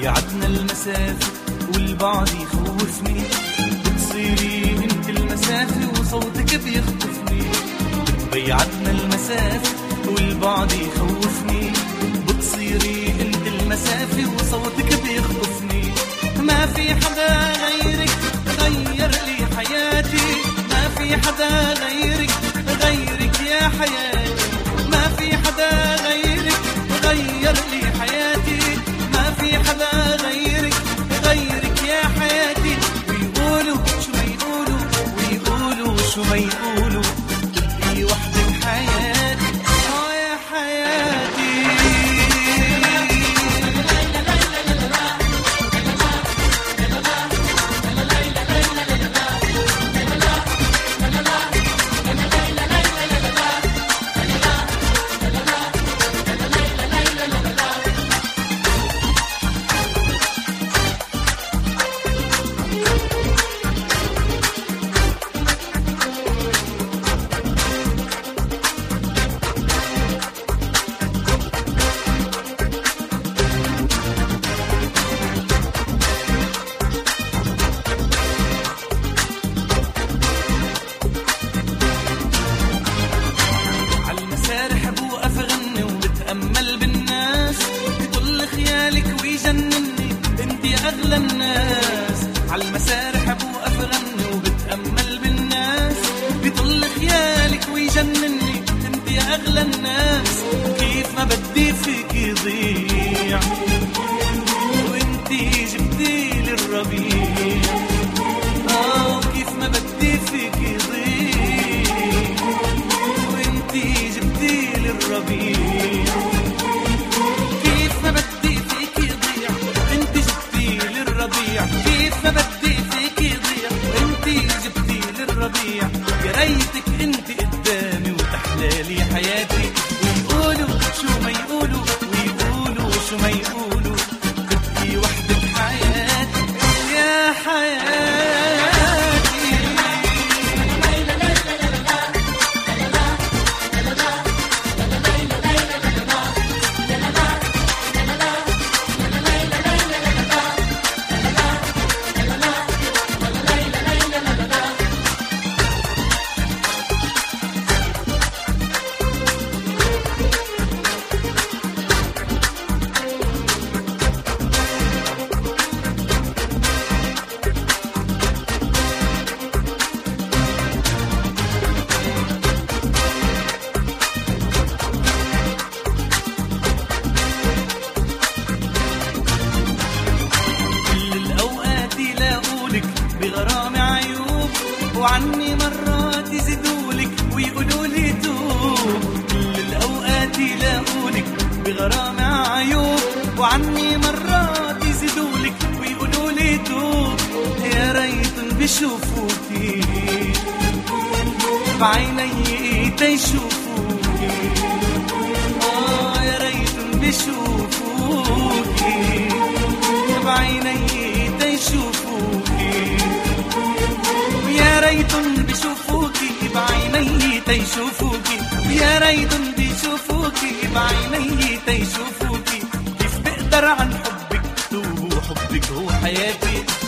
بيعتنا المسافة والبعد يخوفني، بتصيري انت المسافة وصوتك بيخطفني. بيعتنا المسافة والبعد يخوفني، بتصيري انت المسافة وصوتك بيخطفني. ما في حدا غيرك غير لي حياتي، ما في حدا غيرك يا حياتي، ما في حدا غيرك غير لي حياتي، ما في حدا غيرك يا حياتي. ويقولوا شو ما يقولوا، ويقولوا شو ما يقولوا، تبقي وحدك حياتي، يا حياتي. أغلى الناس عالمسارح بوقف غني وبتأمل بالناس، بيطل خيالك ويجنني انت يا أغلى الناس. كيف ما بدي فيك يضيع وانتي جبتيلي الربيع، كيف ما بدي فيك يضيع وانتي جبتيلي الربيع. كيف ما بدي فيك يضيع انت جبتيلي الربيع، كيف ما بدي فيك يضيع وانتي جبتيلي الربيع. يا ريتك انت قدامي وتحلالي حياتي. ويقولوا شو ما يقولوا، ويقولوا شو ما يقولوا، تبقي وحدك حياتي، يا حياتي. بغرام عيوب وعني مرات يزيدولك ويقولولي توب. كل الأوقات يلاقولك بغرام عيوب وعني مرات يزيدولك ويقولولي توب. يا ريتن بشوفوكي بعيني تيشوفوكي، يا ريتن بشوفوكي بعيني تيشوفوكي، يا ريتن بشوفوكي بعيني تيشوفوكي، يا ريتن بشوفوكي بعيني تيشوفوكي. كيف بقدر عن حبك دوب وحبك هو حياتي.